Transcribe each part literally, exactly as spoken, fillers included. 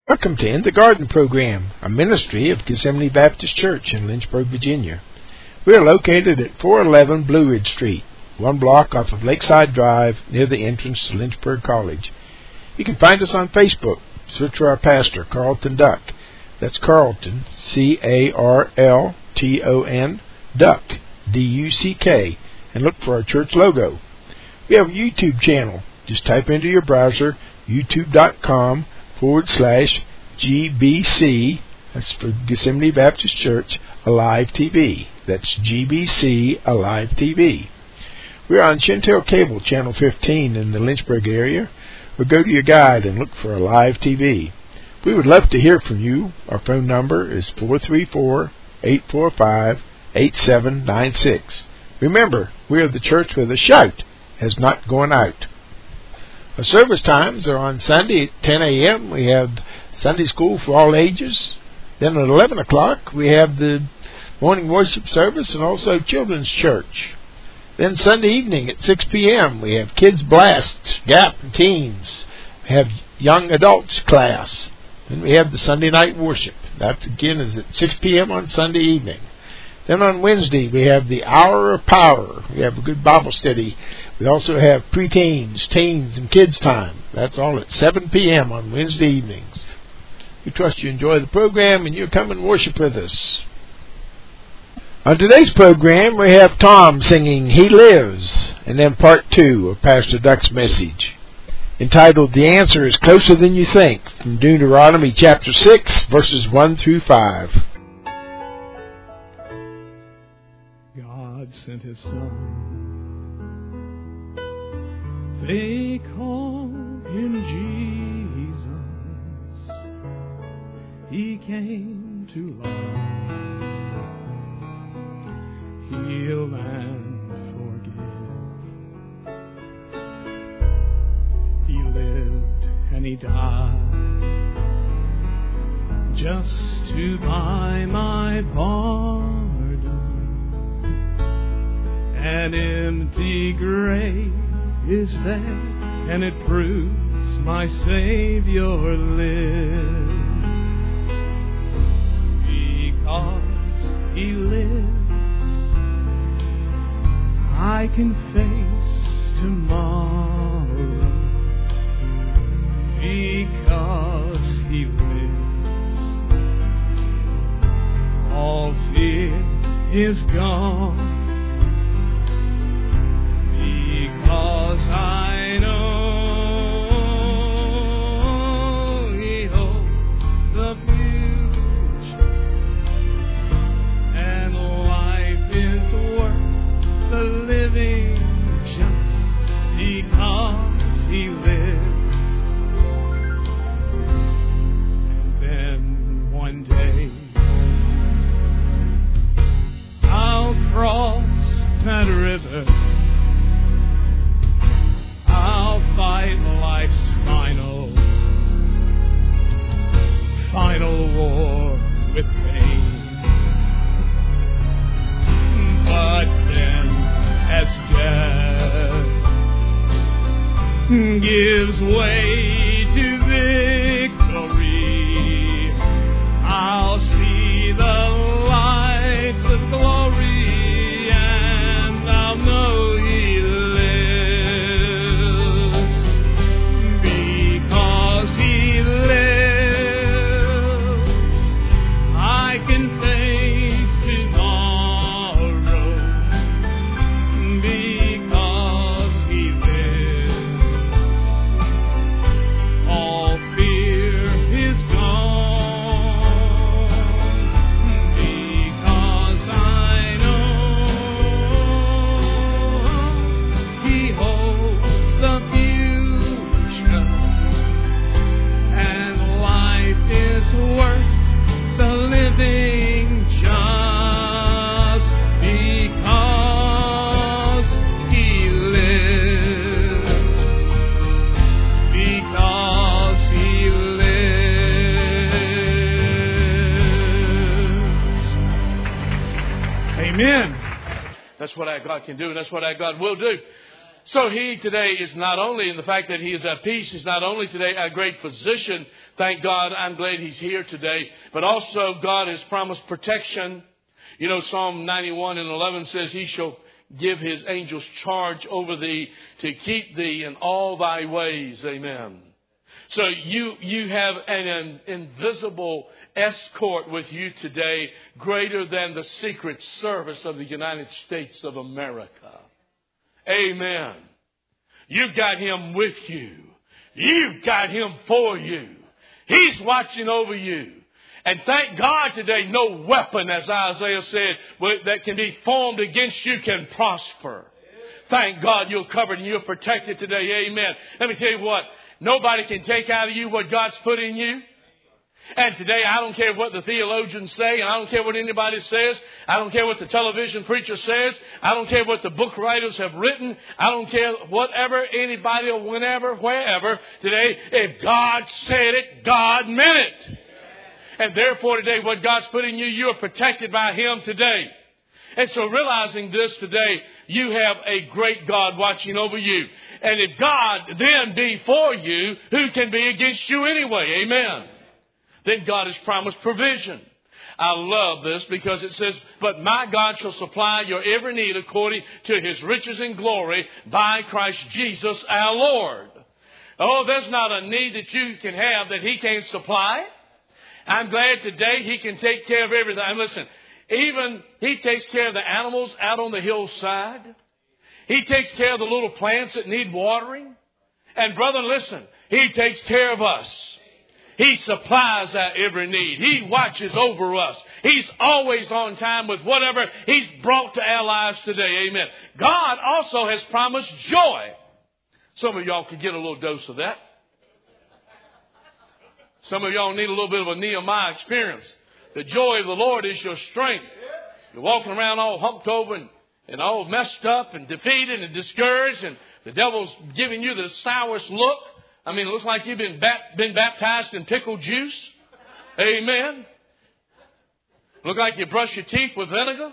Welcome to In the Garden program, a ministry of Gethsemane Baptist Church in Lynchburg, Virginia. We are located at four eleven Blue Ridge Street, one block off of Lakeside Drive near the entrance to Lynchburg College. You can find us on Facebook. Search for our pastor, Carlton Duck. That's Carlton, C A R L T O N, Duck, D U C K, and look for our church logo. We have a YouTube channel. Just type into your browser youtube.com forward slash GBC, that's for Gethsemane Baptist Church, Alive T V. That's G B C Alive T V. We're on Chantel Cable, Channel fifteen in the Lynchburg area, or go to your guide and look for Alive T V. We would love to hear from you. Our phone number is four three four, eight four five, eight seven nine six. Remember, we are the church where the shout has not gone out. Our service times are on Sunday at ten a.m. We have Sunday school for all ages. Then at eleven o'clock we have the morning worship service and also children's church. Then Sunday evening at six p.m. we have Kids Blast, Gap, and Teens. We have Young Adults class. Then we have the Sunday night worship. That again is at six p.m. on Sunday evening. Then on Wednesday, we have the Hour of Power. We have a good Bible study. We also have preteens, teens, and kids time. That's all at seven p.m. on Wednesday evenings. We trust you enjoy the program and you'll come and worship with us. On today's program, we have Tom singing He Lives, and then part two of Pastor Duck's message, entitled The Answer is Closer Than You Think, from Deuteronomy chapter six, verses one through five. Sent his son. They call him Jesus. He came to love, heal and forgive. He lived and he died just to buy my pardon. An empty grave is there, and it proves my Savior lives. Because He lives, I can face tomorrow. Because He lives, all fear is gone. Because I know He holds the future, and life is worth the living just because He lives. And then one day I'll cross that river. I'll fight life's final, final war with pain. But then, as death gives way to victory, I'll see the lights of glory, and I'll know He That's what our God can do, and that's what our God will do. So He today is not only in the fact that He is our peace, He's not only today our great physician, thank God, I'm glad He's here today. But also, God has promised protection. You know, Psalm ninety-one and eleven says, He shall give His angels charge over thee to keep thee in all thy ways. Amen. So you you have an, an invisible escort with you today, greater than the Secret Service of the United States of America. Amen. You've got Him with you. You've got Him for you. He's watching over you. And thank God today, no weapon, as Isaiah said, that can be formed against you can prosper. Thank God you're covered and you're protected today. Amen. Let me tell you what. Nobody can take out of you what God's put in you. And today, I don't care what the theologians say, and I don't care what anybody says. I don't care what the television preacher says. I don't care what the book writers have written. I don't care whatever, anybody, or whenever, wherever. Today, if God said it, God meant it. And therefore, today, what God's put in you, you are protected by Him today. And so realizing this today, you have a great God watching over you. And if God then be for you, who can be against you anyway? Amen. Then God has promised provision. I love this because it says, but my God shall supply your every need according to His riches and glory by Christ Jesus our Lord. Oh, there's not a need that you can have that He can't supply. I'm glad today He can take care of everything. And listen, even He takes care of the animals out on the hillside. He takes care of the little plants that need watering. And brother, listen, He takes care of us. He supplies our every need. He watches over us. He's always on time with whatever He's brought to our lives today. Amen. God also has promised joy. Some of y'all could get a little dose of that. Some of y'all need a little bit of a Nehemiah experience. The joy of the Lord is your strength. You're walking around all humped over and, and all messed up and defeated and discouraged, and the devil's giving you the sourest look. I mean, it looks like you've been bap- been baptized in pickle juice. Amen. Look like you brush your teeth with vinegar.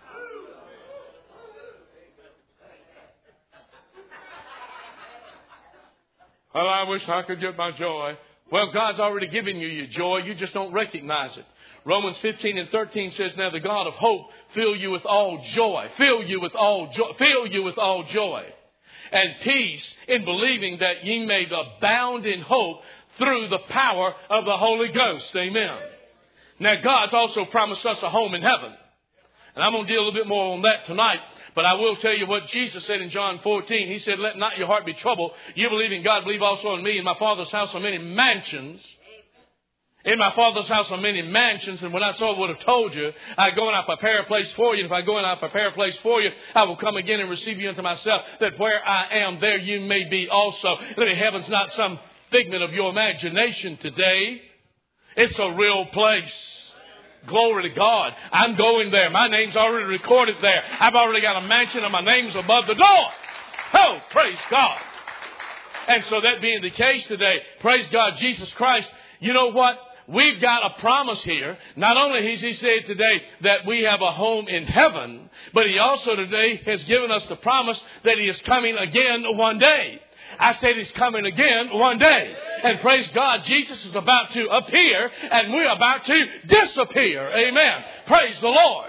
Well, I wish I could get my joy. Well, God's already given you your joy. You just don't recognize it. Romans fifteen and thirteen says, now the God of hope fill you with all joy. Fill you with all joy. Fill you with all joy. And peace in believing that ye may abound in hope through the power of the Holy Ghost. Amen. Now, God's also promised us a home in heaven. And I'm going to deal a little bit more on that tonight. But I will tell you what Jesus said in John fourteen. He said, let not your heart be troubled. You believe in God, believe also in me. In my Father's house are many mansions. In my Father's house are many mansions, and when I so would have told you, I go and I prepare a place for you. And if I go and I prepare a place for you, I will come again and receive you unto myself, that where I am, there you may be also. That heaven's not some figment of your imagination today. It's a real place. Glory to God. I'm going there. My name's already recorded there. I've already got a mansion and my name's above the door. Oh, praise God. And so that being the case today, praise God, Jesus Christ, you know what? We've got a promise here. Not only has He said today that we have a home in heaven, but He also today has given us the promise that He is coming again one day. I said He's coming again one day. And praise God, Jesus is about to appear and we're about to disappear. Amen. Praise the Lord.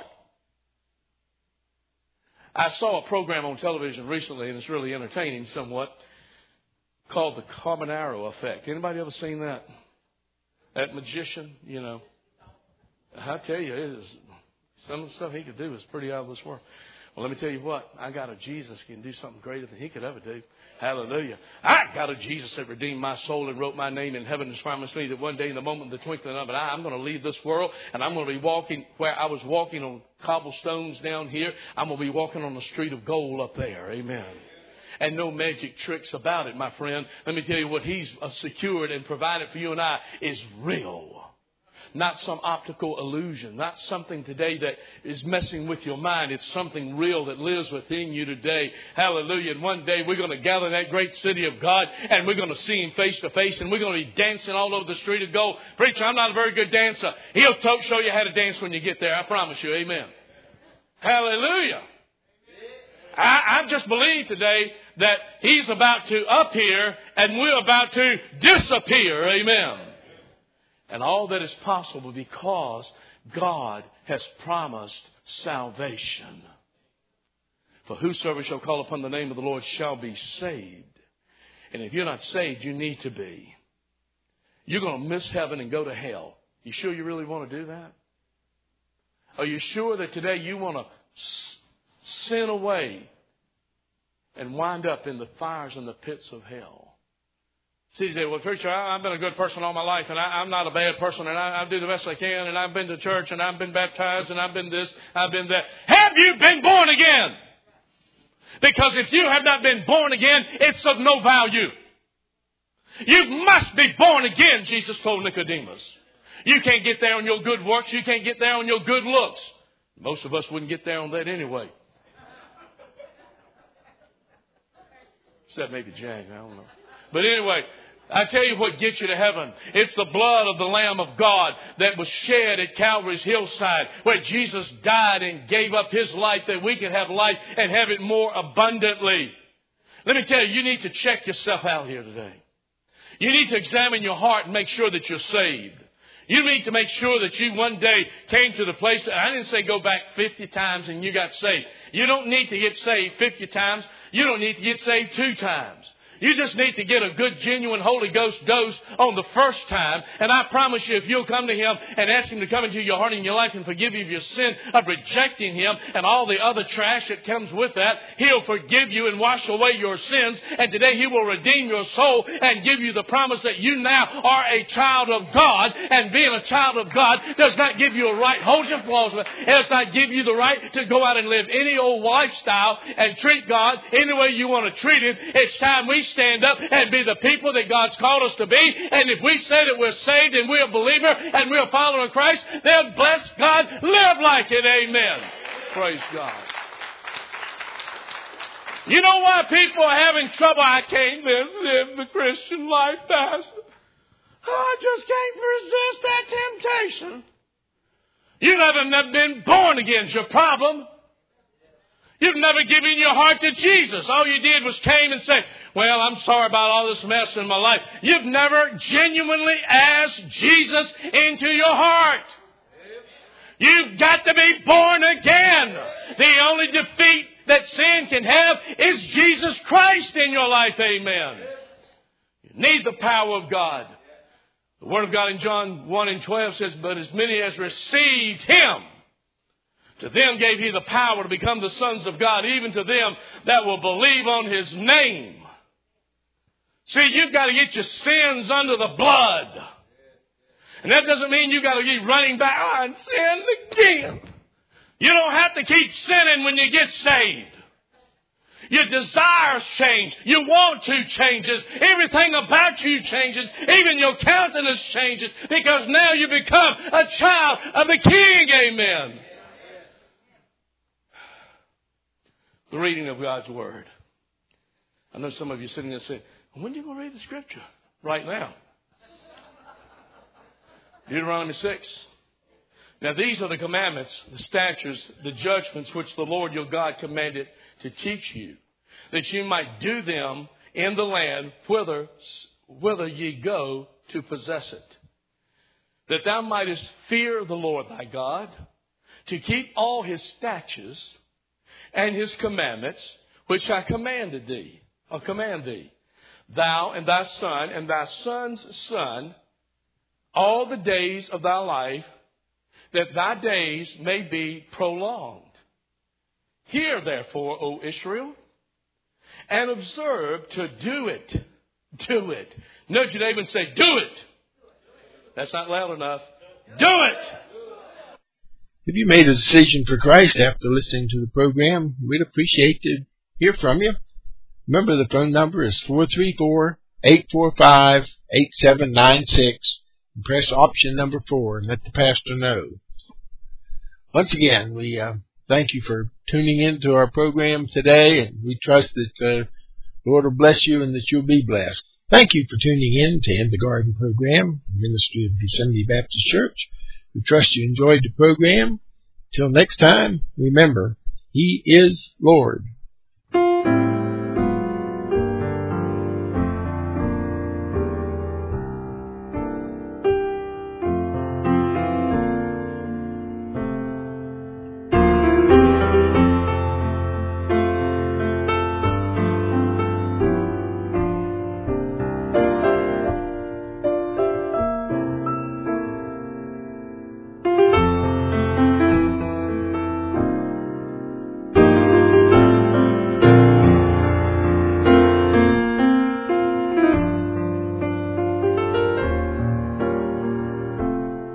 I saw a program on television recently, and it's really entertaining somewhat, called the Carbonaro Effect. Anybody ever seen that? That magician, you know, I tell you, it is, some of the stuff he could do is pretty out of this world. Well, let me tell you what. I got a Jesus who can do something greater than He could ever do. Hallelujah. I got a Jesus that redeemed my soul and wrote my name in heaven and promised me that one day in the moment of the twinkling of an eye, I'm going to leave this world and I'm going to be walking where I was walking on cobblestones down here. I'm going to be walking on the street of gold up there. Amen. And no magic tricks about it, my friend. Let me tell you what He's secured and provided for you and I is real. Not some optical illusion. Not something today that is messing with your mind. It's something real that lives within you today. Hallelujah. And one day we're going to gather in that great city of God and we're going to see Him face to face and we're going to be dancing all over the street of gold. Preacher, I'm not a very good dancer. He'll t- show you how to dance when you get there. I promise you. Amen. Hallelujah. I, I just believe today that He's about to appear and we're about to disappear. Amen. And all that is possible because God has promised salvation. For whosoever shall call upon the name of the Lord shall be saved. And if you're not saved, you need to be. You're going to miss heaven and go to hell. You sure you really want to do that? Are you sure that today you want to sin away and wind up in the fires and the pits of hell? See, you say, well, preacher, I've been a good person all my life, and I, I'm not a bad person, and I, I do the best I can, and I've been to church, and I've been baptized, and I've been this, I've been that. Have you been born again? Because if you have not been born again, it's of no value. You must be born again, Jesus told Nicodemus. You can't get there on your good works. You can't get there on your good looks. Most of us wouldn't get there on that anyway. Except maybe Jack, I don't know. But anyway, I tell you what gets you to heaven. It's the blood of the Lamb of God that was shed at Calvary's hillside, where Jesus died and gave up His life that we can have life and have it more abundantly. Let me tell you, you need to check yourself out here today. You need to examine your heart and make sure that you're saved. You need to make sure that you one day came to the place. I didn't say go back fifty times and you got saved. You don't need to get saved fifty times. You don't need to get saved two times. You just need to get a good, genuine Holy Ghost dose on the first time. And I promise you, if you'll come to Him and ask Him to come into your heart and your life and forgive you of your sin of rejecting Him and all the other trash that comes with that, He'll forgive you and wash away your sins. And today He will redeem your soul and give you the promise that you now are a child of God. And being a child of God does not give you a right, hold your applause, it does not give you the right to go out and live any old lifestyle and treat God any way you want to treat Him. It's time we stand up and be the people that God's called us to be. And if we say that we're saved and we're a believer and we're a follower of Christ, then bless God, live like it. Amen. Praise God. You know why people are having trouble? I can't live, live the Christian life, Pastor. Oh, I just can't resist that temptation. You never, never been born again is your problem. You've never given your heart to Jesus. All you did was came and say, well, I'm sorry about all this mess in my life. You've never genuinely asked Jesus into your heart. You've got to be born again. The only defeat that sin can have is Jesus Christ in your life. Amen. You need the power of God. The Word of God in John one and twelve says, but as many as received Him, to them gave He the power to become the sons of God, even to them that will believe on His name. See, you've got to get your sins under the blood. And that doesn't mean you've got to keep running back. Oh, I sinned again. You don't have to keep sinning when you get saved. Your desires change. Your want to changes. Everything about you changes. Even your countenance changes. Because now you become a child of the King. Amen. The reading of God's Word. I know some of you sitting there saying, when are you going to read the Scripture? Right now. Deuteronomy six. Now these are the commandments, the statutes, the judgments which the Lord your God commanded to teach you, that you might do them in the land whither, whither ye go to possess it. That thou mightest fear the Lord thy God, to keep all His statutes and His commandments, which I commanded thee, or command thee, thou and thy son and thy son's son, all the days of thy life, that thy days may be prolonged. Hear therefore, O Israel, and observe to do it. Do it. Nudge your neighbor and say, do it. That's not loud enough. Do it. If you made a decision for Christ after listening to the program, we'd appreciate to hear from you. Remember, the phone number is four three four, eight four five, eight seven nine six. And press option number four and let the pastor know. Once again, we uh, thank you for tuning in to our program today, and we trust that uh, the Lord will bless you and that you'll be blessed. Thank you for tuning in to In the Garden program, Ministry of Gethsemane Baptist Church. We trust you enjoyed the program. Till next time, remember, He is Lord.